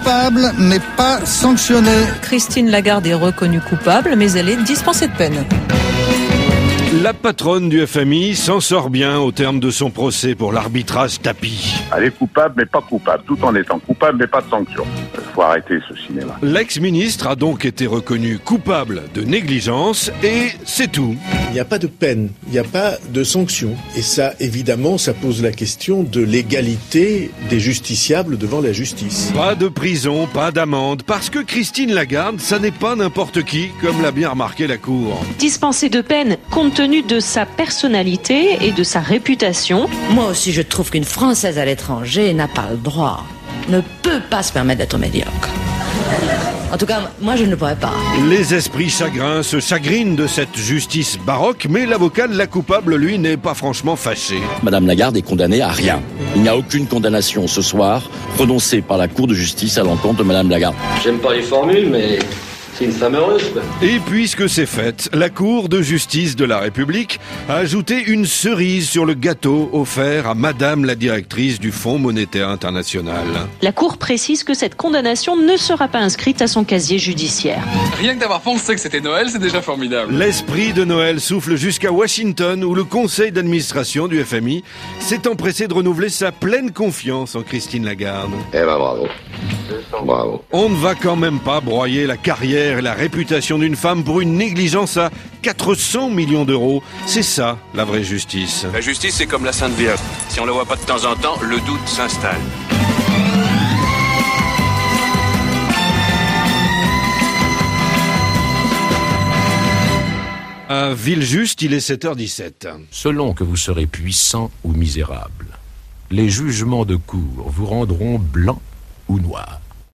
coupable mais pas sanctionné. Christine Lagarde est reconnue coupable, mais elle est dispensée de peine. La patronne du FMI s'en sort bien au terme de son procès pour l'arbitrage tapis. Elle est coupable mais pas coupable, tout en étant coupable mais pas de sanction. Il faut arrêter ce cinéma. L'ex-ministre a donc été reconnu coupable de négligence et c'est tout. Il n'y a pas de peine, il n'y a pas de sanction. Et ça, évidemment, ça pose la question de l'égalité des justiciables devant la justice. Pas de prison, pas d'amende, parce que Christine Lagarde, ça n'est pas n'importe qui, comme l'a bien remarqué la Cour. Dispensée de peine compte tenu de sa personnalité et de sa réputation. Moi aussi, je trouve qu'une Française à l'étranger n'a pas le droit, ne peut pas se permettre d'être médiocre. En tout cas, moi, je ne pourrais pas. Les esprits chagrins se chagrinent de cette justice baroque, mais l'avocat de la coupable, lui, n'est pas franchement fâché. Madame Lagarde est condamnée à rien. Il n'y a aucune condamnation ce soir prononcée par la Cour de justice à l'encontre de Madame Lagarde. J'aime pas les formules, mais c'est une femme heureuse, quoi. Et puisque c'est fait, la Cour de justice de la République a ajouté une cerise sur le gâteau offert à Madame la directrice du Fonds monétaire international. La Cour précise que cette condamnation ne sera pas inscrite à son casier judiciaire. Rien que d'avoir pensé que c'était Noël, c'est déjà formidable. L'esprit de Noël souffle jusqu'à Washington, où le conseil d'administration du FMI s'est empressé de renouveler sa pleine confiance en Christine Lagarde. Eh ben bravo. Bravo. On ne va quand même pas broyer la carrière et la réputation d'une femme pour une négligence à 400 millions d'euros. C'est ça, la vraie justice. La justice, c'est comme la Sainte Vierge. Si on la voit pas de temps en temps, le doute s'installe. À Villejuste, il est 7h17. Selon que vous serez puissant ou misérable, les jugements de cour vous rendront blanc ou noir.